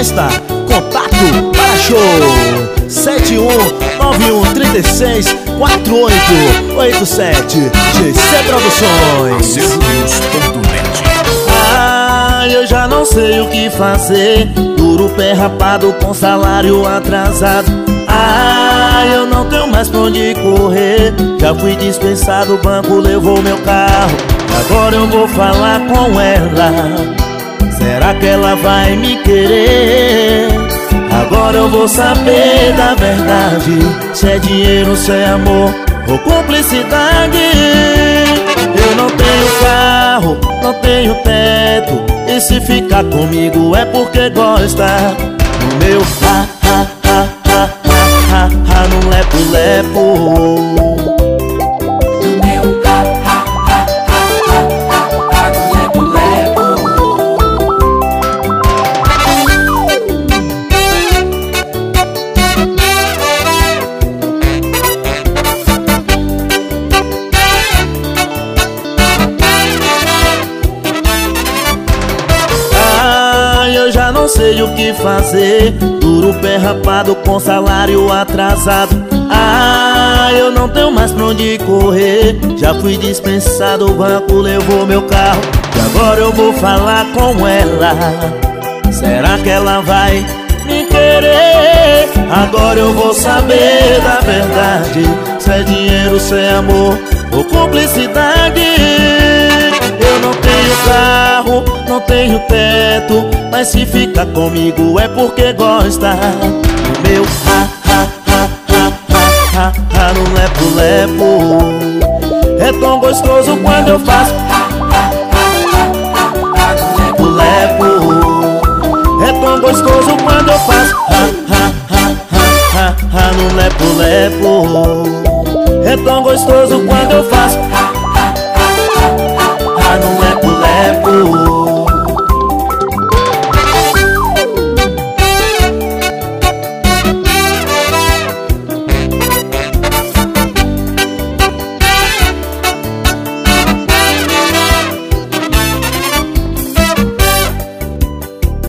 festa. Contato para show 7191364887 GC Produções. Ah, eu já não sei o que fazer. Duro pé rapado com salário atrasado. Ah, eu não tenho mais pra onde correr. Já fui dispensado, o banco levou meu carro. Agora eu vou falar com ela. Será que ela vai me querer? Agora eu vou saber da verdade. Se é dinheiro, se é amor ou cumplicidade. Eu não tenho carro, não tenho teto. E se ficar comigo é porque gosta do meu no lepo-lepo. Não sei o que fazer. Duro pé rapado com salário atrasado. Ah, eu não tenho mais pra onde correr. Já fui dispensado, o banco levou meu carro. E agora eu vou falar com ela. Será que ela vai me querer? Agora eu vou saber da verdade. Se é dinheiro, se é amor ou cumplicidade. Eu não tenho carro, não tenho teto. Mas se fica comigo é porque gosta do meu no lepo-lepo. É tão gostoso quando eu faço lepo-lepo. É tão gostoso quando eu faço no lepo-lepo. É tão gostoso quando eu faço no lepo-lepo.